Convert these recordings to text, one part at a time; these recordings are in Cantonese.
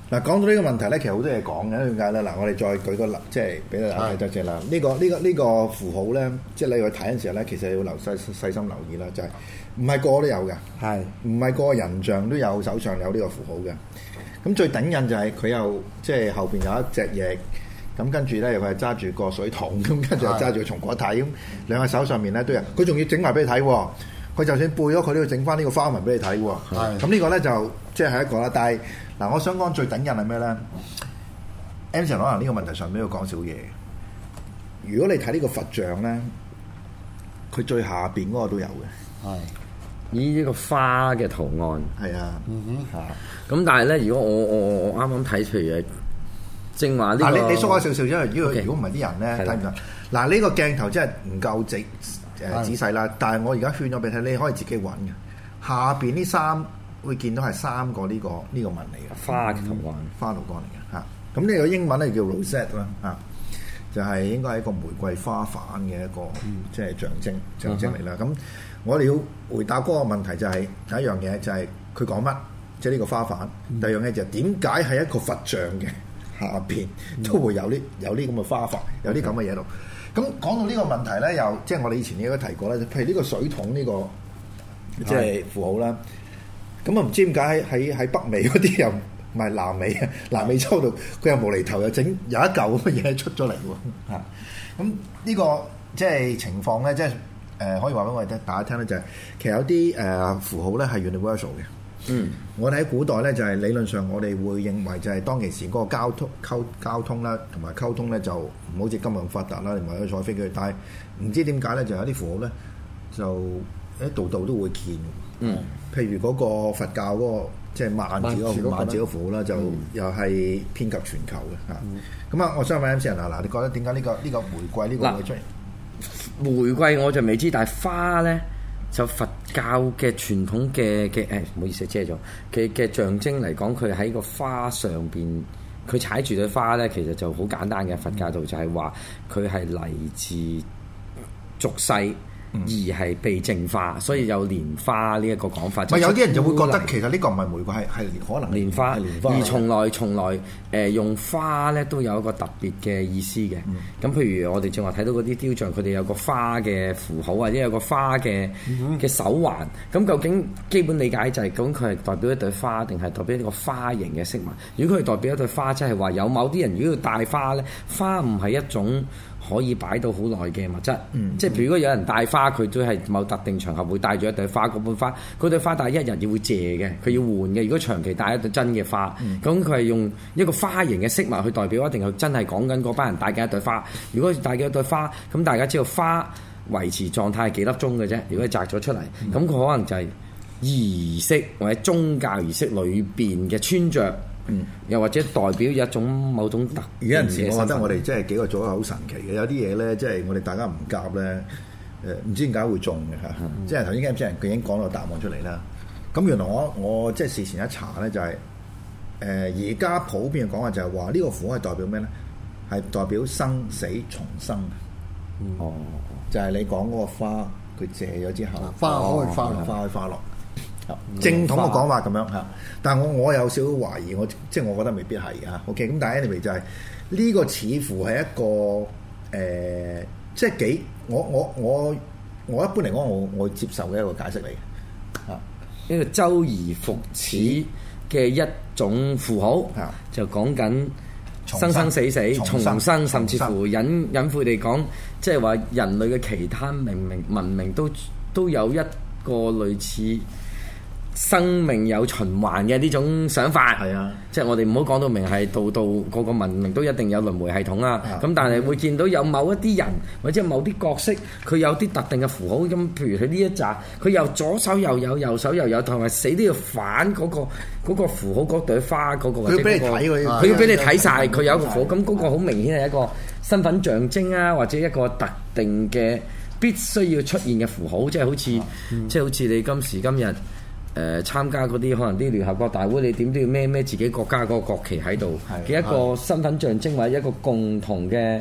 嗱，講到呢個問題咧，其實好多嘢講嘅。點解咧？嗱，我哋再舉個例，即係俾大家睇多隻啦。呢個符號咧，即係你去睇嘅時候咧，其實要細心留意啦，就係唔係個個都有嘅，係唔係個個人像都有手上有呢個符號嘅？咁最頂癮就係佢又即係後邊有一隻翼，咁跟住咧又係揸住個水桶，咁跟住又揸住個松果體，咁兩個手上面咧都有，佢仲要整埋俾你睇喎。佢就算背咗，佢都要整翻呢個花紋俾你睇喎。咁呢個咧就即係一個啦。但係嗱，我想講最頂癮係咩咧？Anson 可能呢個問題上面要講少嘢。如果你睇呢個佛像咧，佢最下邊嗰個都有嘅。 係以呢個花嘅圖案。 係啊。 咁但係咧，如果我啱啱睇，譬如正話呢個， 你縮開少少，因為如果唔係啲人咧睇唔到。嗱，呢個鏡頭真係唔夠仔細啦，但係我而家圈咗俾你睇，你可以自己揾嘅。下邊呢三會見到係三個呢個紋嚟嘅花嘅圖案， 花圖案嚟嘅嚇。咁呢個英文咧叫 rosette 啦嚇，就係應該係一個玫瑰花瓣嘅一個即係象徵嚟啦。咁我哋要回答嗰個問題就係第一樣嘢就係佢講乜，即係呢個花瓣。第二樣嘢就係點解係一個佛像嘅下邊都會有啲咁嘅花瓣，有啲咁嘅嘢度。咁講到呢個問題咧，又即係我哋以前應該提過咧，譬如呢個水桶呢個即係符號啦。咁啊唔知點解喺北美嗰啲又唔係南美洲度，佢又無厘頭又整有一嚿咁嘅嘢出咗嚟喎嚇。咁呢個即係情況咧，即係可以話俾我哋大家聽咧，就係其實有啲符號咧係 universal 嘅。我哋喺古代咧就係理論上我哋會認為就係當其時嗰個交通啦同埋溝通咧就唔好似今日咁發達啦，你唔係坐飛機，但係唔知點解咧就有啲符號咧就喺度都會見。譬如嗰個佛教嗰個即係萬字嗰個符號啦，就又係遍及全球嘅嚇。咁啊，我想問 MC 人嗱，你覺得點解呢個玫瑰呢個會出現？ 玫瑰我就未知，但係花咧。就佛教嘅傳統嘅唔好意思遮咗嘅象徵嚟講，佢喺個花上邊，佢踩住對花咧，其實就好簡單嘅。佛教徒就係話佢係嚟自俗世。而係被淨化，所以有蓮花呢一個講法。 有啲人就會覺得其實呢個唔係玫瑰，係可能蓮花。而從來用花咧都有一個特別嘅意思嘅。咁譬如我哋正話睇到嗰啲雕像，佢哋有個花嘅符號，或者有個花嘅手環。咁究竟基本理解就係咁，佢係代表一朵花，定係代表一個花形嘅飾物？如果佢係代表一朵花，即係話有某啲人如果要戴花咧，花唔係一種可以擺到好耐嘅物質，即係譬如如果有人戴花，佢都係某特定場合會帶住一朵花，嗰朵花戴一日要會謝嘅，佢要換嘅。如果長期戴一朵真嘅花，咁佢係用一個花形嘅飾物去代表，一定係真係講緊嗰班人戴嘅一朵花。如果戴嘅一朵花，咁大家知道花維持狀態係幾粒鐘嘅啫。如果摘咗出嚟，咁佢可能就係儀式或者宗教儀式裏邊嘅穿着。又或者代表一種某種特別嘅身份。有陣時我覺得我哋即係幾個組合好神奇嘅，有啲嘢咧，即係我哋大家唔夾咧，唔知點解會中嘅嚇。即係頭先 MC 人佢已經講到答案出嚟啦。咁原來我即係事前一查咧，就係而家普遍嘅講法就係話呢個符號係代表咩咧？係代表生死重生。就係你講嗰個花，佢謝咗之後， 花開花落。正統嘅講法咁樣嚇，但係我有少少懷疑，即係我覺得未必係嚇。OK，咁但係 anyway 就係呢個似乎係一個即係幾我一般嚟講我會接受嘅一個解釋嚟嘅嚇。 呢個周而復始嘅一種符號，就講緊生生死死、重生，甚至乎隱晦地講，即係話人類嘅其他文明都有一個類似生命有循環嘅呢種想法，係啊，即係我哋唔好講到明係度個個文明都一定有輪迴系統啊。咁但係會見到有某一啲人或者某啲角色，佢有啲特定嘅符號。咁譬如佢呢一紮，佢右左手又有，右手又有，同埋死都要反嗰個符號嗰朵花嗰個，或者佢要俾你睇晒，佢有一個符號。咁嗰個好明顯係一個身份象徵啊，或者一個特定嘅必須要出現嘅符號，即係好似你今時今日。參加嗰啲可能啲聯合國大會，你點都要孭自己國家嗰個國旗喺度嘅一個身份象徵，或者一個共同嘅。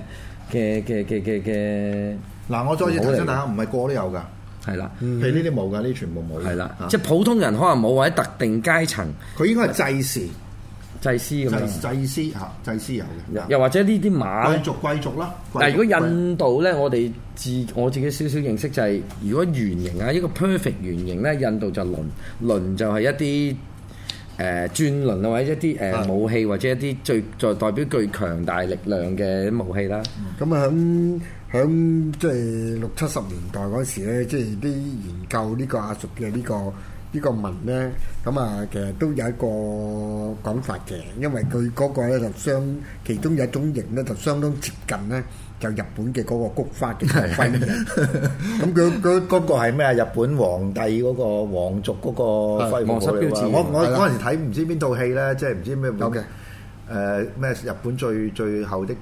嗱，我再次提醒大家，唔係個個都有㗎， 係啦， 譬如呢啲冇㗎，呢啲全部冇。 係啦，即係普通人可能冇，或者特定階層， 佢應該係祭祀。 祭司咁樣。 祭司有嘅。 又或者呢啲馬貴族啦。 但係如果印度咧，我自己少少認識就係、如果圓形啊，一個 perfect 圓形咧，印度就輪就係一啲轉輪啊，或者一啲武器，或者一啲最代表最強大力量嘅武器啦。 咁啊響即係60-70年代嗰時咧，即係啲研究呢個亞述嘅呢個文咧，咁啊其實都有一個講法嘅，因為佢嗰個咧就其中有一種形咧就相當接近咧，就日本嘅嗰個菊花嘅徽嘅。咁佢嗰個係咩啊？日本皇帝嗰個皇族嗰個徽皇室標誌。 我嗰陣時睇唔知邊套戲咧，即係唔知咩有嘅咩日本最後的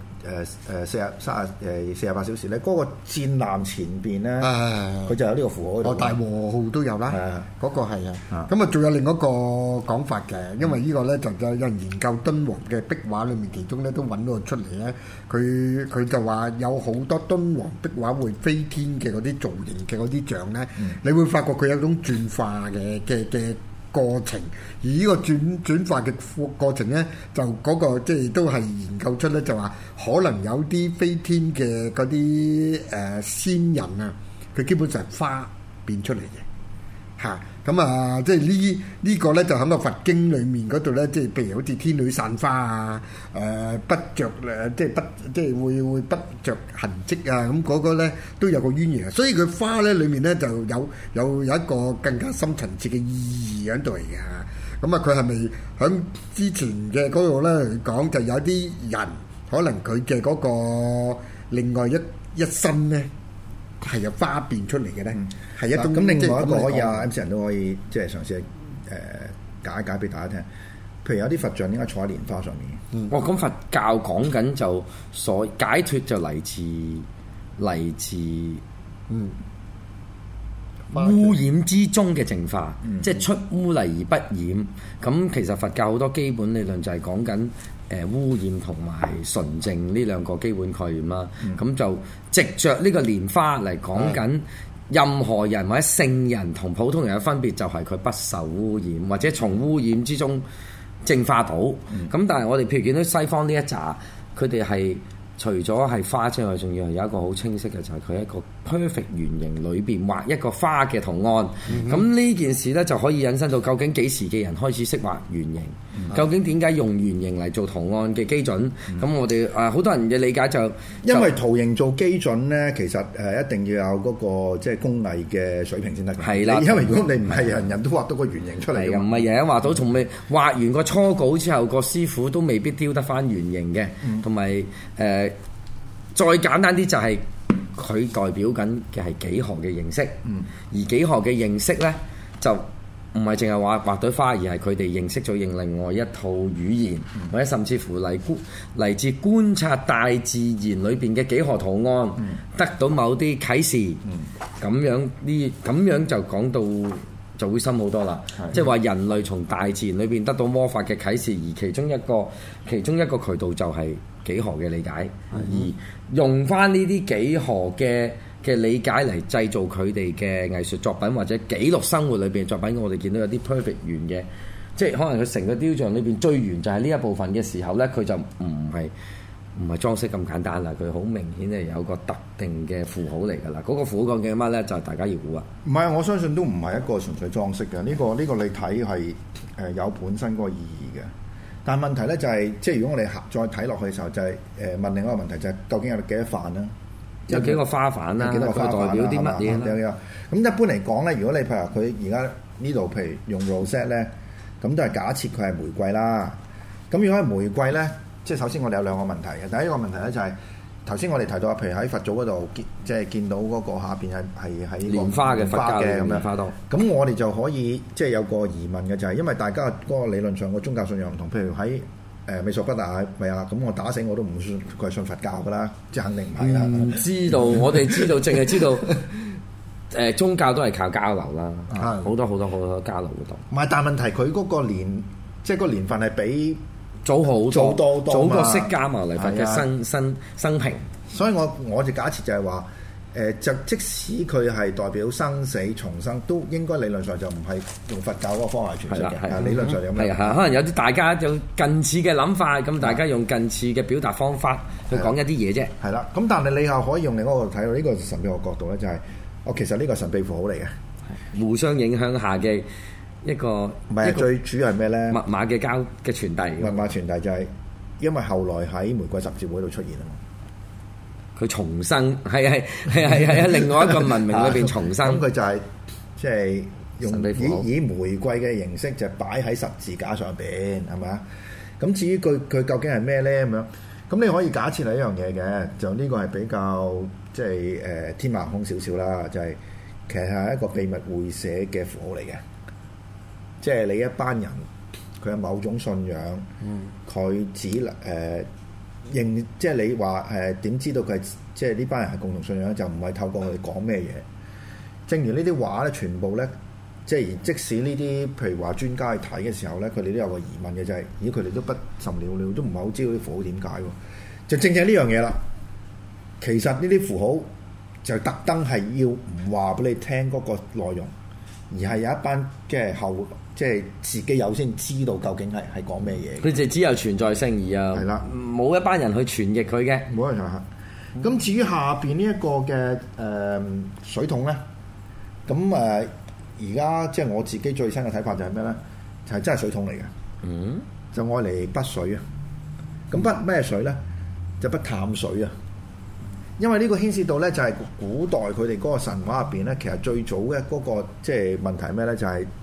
48小時咧，嗰個戰艦前邊咧，佢就有呢個符號。 大和號都有啦，嗰個係啊。咁啊，仲有另一個講法嘅，因為呢個咧就有人研究敦煌嘅壁畫裏面，其中咧都揾到出嚟咧，佢就話有好多敦煌壁畫會飛天嘅嗰啲造型嘅嗰啲像咧，你會發覺佢有種轉化嘅過程，而呢個轉化嘅過程咧，就嗰個即係都係研究出咧，就話可能有啲飛天嘅嗰啲仙人啊，佢基本上係花變出嚟嘅嚇。咁啊，即係呢個咧就喺個佛經裏面嗰度咧，即係譬如好似天女散花啊，不着即係會不着痕跡啊，咁嗰個咧都有個淵源，所以佢花咧裏面咧就有一個更加深層次嘅意義喺度嚟嘅。咁啊，佢係咪喺之前嘅嗰度咧講就有啲人可能佢嘅嗰個另外一身咧？係由花變出嚟嘅咧，係一種咁。另外一個可以MC 仁都可以即係嘗試解俾大家聽。譬如有啲佛像點解坐喺蓮花上面？ 咁佛教講緊就解脫就嚟自污染之中嘅淨化，即係出污泥而不染。咁其實佛教好多基本理論就係講緊污染同埋純淨呢兩個基本概念啦。咁就藉着呢個蓮花嚟講緊任何人或者聖人同普通人嘅分別，就係佢不受污染或者從污染之中淨化到。咁但係我哋譬如見到西方呢一紮，佢哋係除咗係花之外，仲要係有一個好清晰嘅，就係佢一個 perfect 圓形裏邊畫一個花嘅圖案。咁呢件事咧就可以引申到究竟幾時嘅人開始識畫圓形？究竟點解用圓形嚟做圖案嘅基準？咁我哋好多人嘅理解就因為圖形做基準咧，其實一定要有嗰個即係工藝嘅水平先得。 係啦， 因為如果你唔係人人都畫到個圓形出嚟嘅， 唔係人人畫到，從未畫完個初稿之後，個師傅都未必雕得翻圓形嘅。同埋再簡單啲就係佢代表緊嘅係幾何嘅形式。而幾何嘅形式咧就唔係淨係畫對花，而係佢哋認識咗另外一套語言，或者甚至乎嚟自觀察大自然裏邊嘅幾何圖案，得到某啲啟示。咁樣就講到就會深好多啦。即係話人類從大自然裏邊得到魔法嘅啟示，而其中一個渠道就係幾何嘅理解，而用翻呢啲幾何嘅理解嚟製造佢哋嘅藝術作品，或者記錄生活裏邊嘅作品。我哋見到有啲 perfect 圓嘅，即係可能佢成個雕像裏邊最圓就係呢一部分嘅時候咧，佢就唔係裝飾咁簡單啦，佢好明顯係有個特定嘅符號嚟㗎啦。嗰個符號講嘅乜咧，就大家要估啊。 唔係，我相信都唔係一個純粹裝飾嘅。呢個你睇係有本身嗰個意義嘅。但係問題咧就係，即係如果我哋再睇落去嘅時候，就係問另一個問題，就係究竟有幾多瓣啦？ 有幾個花瓣啦？ 幾多個花瓣代表啲乜嘢啦？ 咁一般嚟講咧，如果你譬如佢而家呢度譬如用 rosette 咧，咁都係假設佢係玫瑰啦。咁如果係玫瑰咧，即係首先我哋有兩個問題嘅。第一個問題咧就係頭先我哋提到，譬如喺佛祖嗰度即係見到嗰個下邊係喺蓮花嘅佛教嘅咁樣花道。 咁我哋就可以即係有個疑問嘅，就係因為大家嗰個理論上個宗教信仰唔同，譬如喺美索不達米亞，咁我打死我都唔信佢係信佛教㗎啦，即係肯定唔係啦。 唔知道，我哋知道，淨係知道宗教都係靠交流啦，好多交流嗰度。 唔係，但係問題佢嗰個即係個年份係比早好多， 早過釋迦牟尼佛嘅生平。 所以我就假設就係話就即使佢係代表生死重生，都應該理論上就唔係用佛教嗰個方法傳説嘅。理論上有咩？ 可能有啲大家有近似嘅諗法，咁大家用近似嘅表達方法去講一啲嘢啫。 係啦，咁但係你又可以用另一個睇到呢個神秘學角度咧，就係其實呢個神秘符號嚟嘅， 互相影響下嘅一個。 唔係最主要係咩咧？ 密碼嘅傳遞。 密碼傳遞就係因為後來喺玫瑰十字會度出現啊嘛。 佢重生，係另外一個文明裏邊重生。 咁佢就係即係用以玫瑰嘅形式就擺喺十字架上邊，係咪啊？咁至於佢究竟係咩咧咁樣？咁你可以假設係一樣嘢嘅，就呢個係比較即係天馬行空少少啦，就係其實係一個秘密會寫嘅符號嚟嘅，即係你一班人佢有某種信仰，佢只能即係你話點知道佢即係呢班人係共同信仰，就唔係透過佢哋講咩嘢。正如呢啲話咧，全部咧，即使呢啲譬如話專家去睇嘅時候咧，佢哋都有個疑問嘅，就係咦佢哋都不甚了了，都唔係好知道啲符號點解喎。就正呢樣嘢啦。其實呢啲符號就特登係要唔話俾你聽嗰個內容，而係有一班即係自己有先知道究竟係講咩嘢。佢哋只有存在性，而又係啦，冇一班人去傳譯佢嘅。 冇人係。咁至於下邊呢一個嘅水桶咧，咁而家即係我自己最新嘅睇法就係咩咧？就係真係水桶嚟嘅。就愛嚟筆水啊。咁筆咩水咧？就筆淡水啊。因為呢個牽涉到咧，就係古代佢哋嗰個神話入邊咧，其實最早嘅嗰個即係問題係咩咧？就係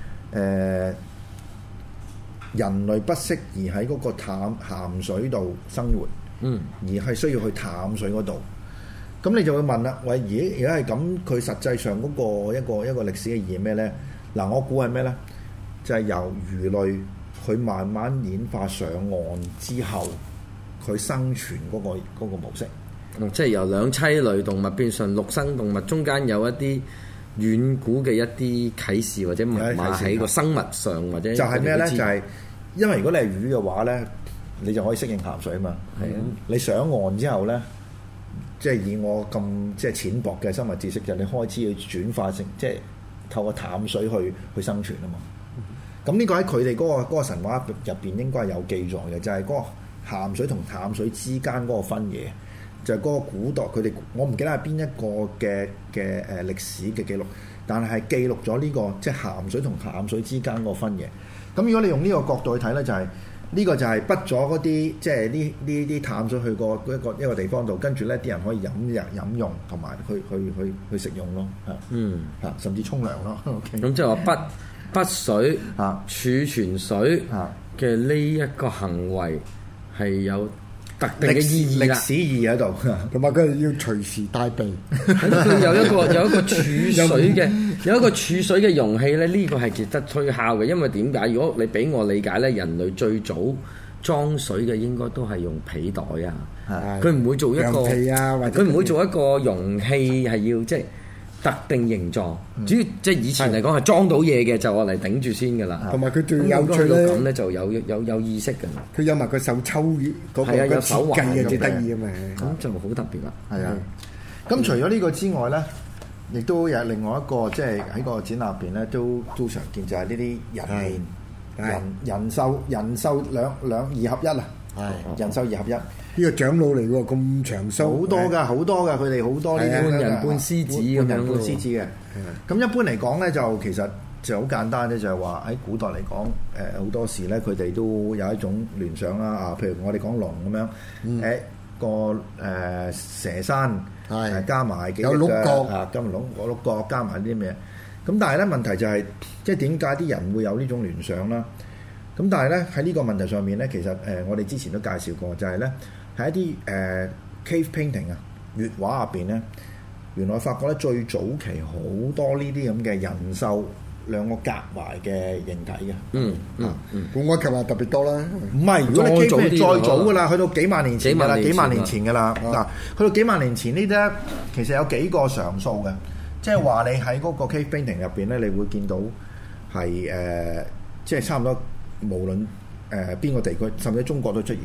人類不適宜喺嗰個鹹水度生活，而係需要去淡水嗰度。咁你就會問啦，喂，而家係咁，佢實際上嗰個一個歷史嘅意義係咩咧？嗱，我估係咩咧？就係由魚類佢慢慢演化上岸之後，佢生存嗰個模式。 即係由兩棲類動物變成陸生動物，中間有一啲遠古嘅一啲啟示或者密碼喺個生物上，或者就係咩咧？就係因為如果你係魚嘅話咧，你就可以適應鹹水啊嘛。係啊，你上岸之後咧，即係以我咁即係淺薄嘅生物知識，就你開始去轉化成即係透過淡水去生存啊嘛。咁呢個喺佢哋嗰個神話入邊應該係有記載嘅，就係嗰個鹹水同淡水之間嗰個分野。就係嗰個古代佢哋，我唔記得係邊一個嘅歷史嘅記錄，但係記錄咗呢個即係鹹水同淡水之間個分野。咁如果你用呢個角度去睇咧，就係呢個就係畢咗嗰啲即係呢啲淡水去過一個地方度，跟住咧啲人可以飲用同埋去食用咯，甚至沖涼咯。 咁即係話筆水儲存水嘅呢一個行為係有特定嘅意義啦， 歷史意義喺度， 同埋佢要隨時帶備。 佢有一個儲水嘅有一個儲水嘅容器咧，呢個係值得推敲嘅。因為點解？如果你俾我理解咧，人類最早裝水嘅應該都係用皮袋啊，佢唔會做一個佢唔會做一個容器係要即係特定形狀。主要即係以前嚟講係裝到嘢嘅，就我嚟頂住先㗎啦。 同埋佢最有趣咧， 咁咧就有意識㗎。 佢有埋個手抽嗰個有手環嘅最得意啊嘛， 咁就好特別啦。 係啊，咁除咗呢個之外咧，亦都有另外一個即係喺個展覽入邊咧都常見，就係呢啲人獸兩二合一啊！人獸二合一。 呢個長老嚟喎，咁長須， 好多㗎，佢哋好多呢啲半人半獅子咁樣， 半獅子嘅。咁一般嚟講咧，就其實就好簡單啫，就係話喺古代嚟講，好多時咧，佢哋都有一種聯想啦。譬如我哋講龍咁樣，個蛇山加埋幾隻腳金龍嗰六角加埋啲咩？咁但係咧問題就係，即係點解啲人會有呢種聯想啦？咁但係咧喺呢個問題上面咧，其實我哋之前都介紹過，就係咧。喺一啲cave painting 啊，穴畫入邊咧，原來發覺咧最早期好多呢啲咁嘅人獸兩個夾埋嘅形體嘅。 古埃及話特別多啦。 唔係，如果你 cave painting 再早㗎啦，去到幾萬年前㗎啦，幾萬年前㗎啦。嗱，去到幾萬年前呢啲咧，其實有幾個常數嘅，即係話你喺嗰個 cave painting 入邊咧，你會見到係即係差唔多無論邊個地區，甚至中國都出現嘅。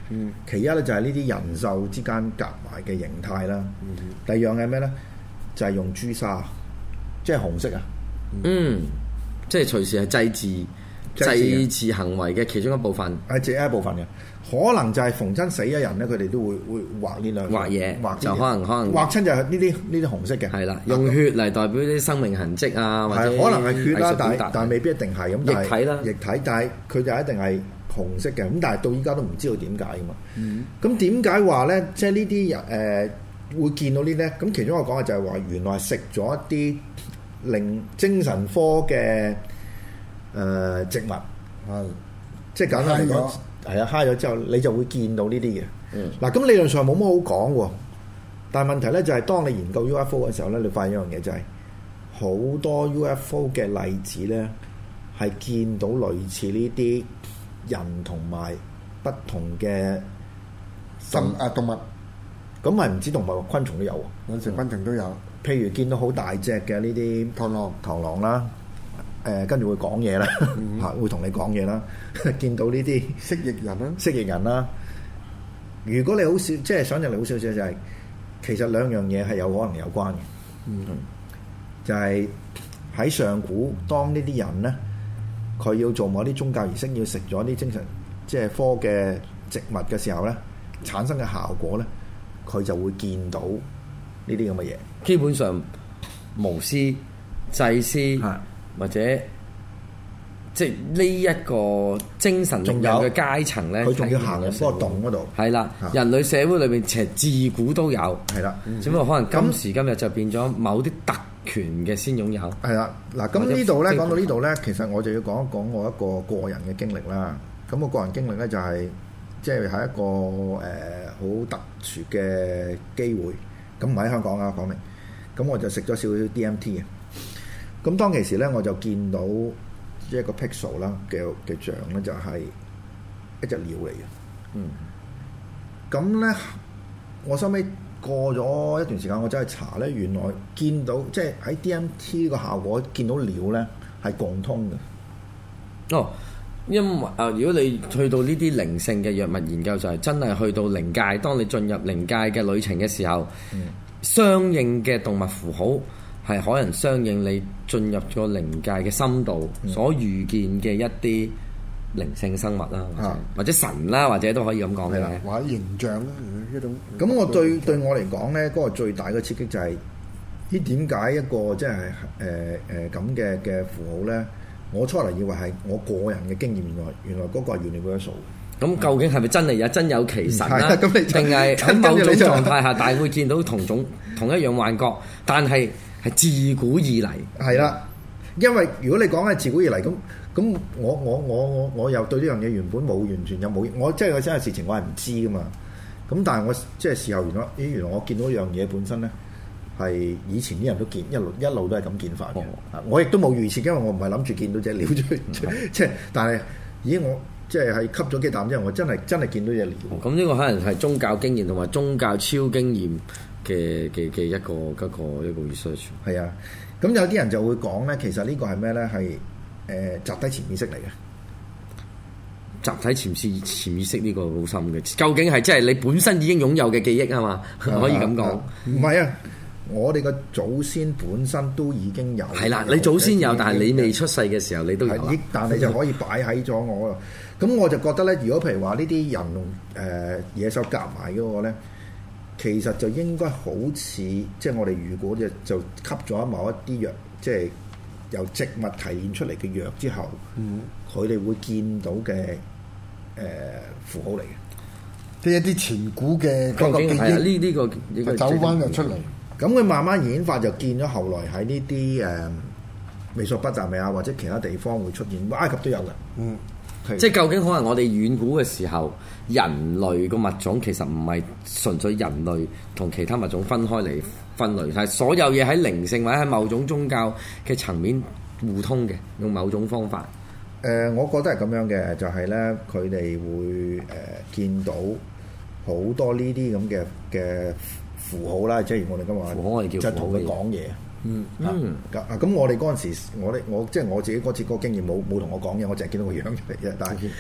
其一咧就係呢啲人獸之間夾埋嘅形態啦。第二樣係咩咧？就係用朱砂，即係紅色啊。 即係隨時係祭祀行為嘅其中一部分。 係只一部分嘅，可能就係逢親死咗人咧，佢哋都會畫呢兩畫嘢，就可能畫親就係呢啲紅色嘅。 係啦，用血嚟代表啲生命痕跡啊，或者可能係血啦，但係未必一定係咁。 液體啦， 液體，但係佢就一定係紅色嘅。咁但係到依家都唔知道點解噶嘛。咁點解話咧？即係呢啲人會見到呢啲？咁其中我講嘅就係話，原來食咗一啲令精神科嘅植物，即係簡單嚟講，係啊，揩咗之後你就會見到呢啲嘅。嗱，咁理論上冇乜好講喎，但係問題咧就係當你研究 UFO 嘅時候咧，你發現一樣嘢就係好多 UFO 嘅例子咧，係見到類似呢啲人同埋不同嘅動物。咁咪唔止動物，昆蟲都有喎。 有時昆蟲都有， 譬如見到好大隻嘅呢啲螳螂啦，跟住會講嘢啦，會同你講嘢啦。見到呢啲蜥蜴人啦， 如果你好少，即係想像力好少少，就係其實兩樣嘢係有可能有關嘅。就係喺上古，當呢啲人咧，佢要做某啲宗教儀式，要食咗啲精神即係科嘅植物嘅時候咧，產生嘅效果咧，佢就會見到呢啲咁嘅嘢。 基本上巫師、祭司或者即係呢一個精神力量嘅階層咧， 佢仲要行入嗰個洞嗰度。 係啦，人類社會裏邊其實自古都有。係啦，只不過可能今時今日就變咗某啲特權嘅先擁有。係啦， 嗱，咁呢度咧講到呢度咧，其實我就要講一講我一個個人嘅經歷啦。咁我個人經歷咧就係即係喺一個好特殊嘅機會。咁唔喺香港啊，講明。咁我就食咗少少 DMT 嘅。咁當其時咧，我就見到一個 pixel 啦嘅像咧，就係一隻鳥嚟嘅。咁咧，我收尾過咗一段時間，我走去查咧，原來見到即係喺 DMT 個效果見到鳥咧係共通嘅。 因為如果你去到呢啲靈性嘅藥物研究，就係真係去到靈界。當你進入靈界嘅旅程嘅時候，相應嘅動物符號係可能相應你進入咗靈界嘅深度所遇見嘅一啲靈性生物啦，或者神啦，或者都可以咁講嘅， 或者形象啦呢種。 咁我對我嚟講咧，嗰個最大嘅刺激就係點解一個即係咁嘅符號咧？我初嚟以為係我個人嘅經驗，原來嗰個係 universal。 咁究竟係咪真係有其神啦？定係喺某種狀態下，但係會見到同一樣幻覺，但係自古以嚟係啦。因為如果你講係自古以嚟咁，我又對呢樣嘢原本冇完全有冇，我即係真係事情我係唔知噶嘛。咁但係我即係事後原來我見到一樣嘢本身咧。係以前啲人都見一路都係咁見法嘅。我亦都冇預設，因為我唔係諗住見到隻鳥出，即係但係我即係吸咗幾啖之後，我真係見到隻鳥。 咁呢個可能係宗教經驗同埋宗教超經驗嘅一個 research。 係啊，咁有啲人就會講咧，其實呢個係咩咧？係集體潛意識嚟嘅。 集體潛意識呢個好深嘅，究竟係即係你本身已經擁有嘅記憶啊嘛？可以咁講。 唔係啊。我哋個祖先本身都已經有， 係啦，你祖先有，但係你未出世嘅時候，你都有啦。 但係就可以擺喺咗我度。咁我就覺得咧，如果譬如話呢啲人野獸夾埋嗰個咧，其實就應該好似即係我哋如果就吸咗某一啲藥，即係由植物提煉出嚟嘅藥之後，佢哋會見到嘅符號嚟嘅， 即係一啲前古嘅嗰個記憶，呢個走翻就出嚟。 咁佢慢慢演化就見咗，後來喺呢啲美索不達米亞或者其他地方會出現，埃及都有嘅。 即係究竟可能我哋遠古嘅時候，人類個物種其實唔係純粹人類同其他物種分開嚟分類，係所有嘢喺靈性或者喺某種宗教嘅層面互通嘅，用某種方法。 我覺得係咁樣嘅，就係咧佢哋會見到好多呢啲咁嘅符號啦，即係我哋今日符號我哋叫就同佢講嘢。咁我哋嗰陣時，我即係我自己嗰次嗰個經驗冇同我講嘢，我淨係見到個樣嚟嘅。但係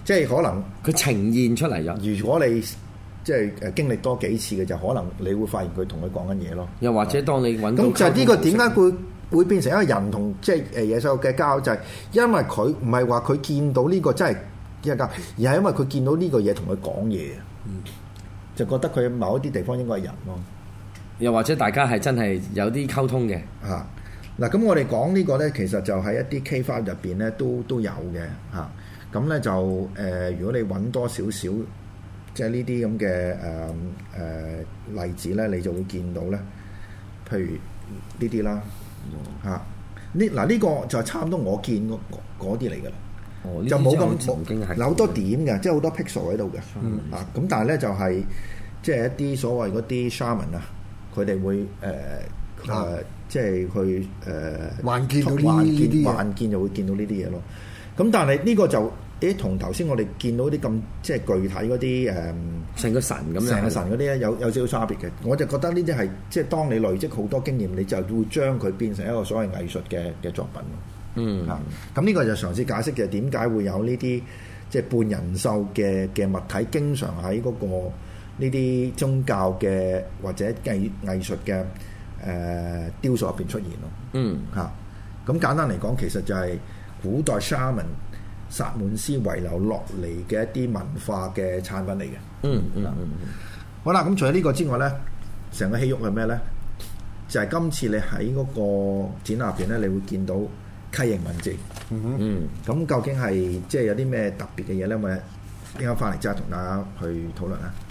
即係可能佢呈現出嚟咗。 如果你即係經歷多幾次嘅，就可能你會發現佢同佢講緊嘢咯。 又或者當你揾到咁就係呢個點解會變成一個人同即係野獸嘅交，就係因為佢唔係話佢見到呢個真係一交，而係因為佢見到呢個嘢同佢講嘢，就覺得佢某一啲地方應該係人咯。 又或者大家係真係有啲溝通嘅嚇。嗱，咁我哋講呢個咧，其實就喺一啲 K 花入邊咧都有嘅嚇。咁咧就如果你揾多少少。即係呢啲咁嘅例子咧，你就會見到咧，譬如呢啲啦嚇，呢個就係差唔多我見嗰啲嚟㗎啦，就冇咁有好多點嘅，即係好多 pixel 喺度嘅，咁但係咧就係即係一啲所謂嗰啲 shaman 啊，佢哋會即係去幻見到呢啲幻見就會見到呢啲嘢咯。咁但係呢個就同頭先我哋見到啲咁即係具體嗰啲成個神咁樣， 成個神嗰啲咧有少少差別嘅。我就覺得呢啲係即係當你累積好多經驗，你就會將佢變成一個所謂藝術嘅作品咯。咁呢個就嘗試解釋嘅點解會有呢啲即係半人獸嘅物體經常喺嗰個呢啲宗教嘅或者藝術嘅雕塑入邊出現咯。咁簡單嚟講，其實就係古代 shaman 薩滿師遺留落嚟嘅一啲文化嘅產品嚟嘅。好啦，咁除咗呢個之外咧，成個戲肉係咩咧？就係今次你喺嗰個展覽入邊咧，你會見到楔形文字。咁究竟係即係有啲咩特別嘅嘢咧？我哋應該翻嚟之後同大家去討論啊。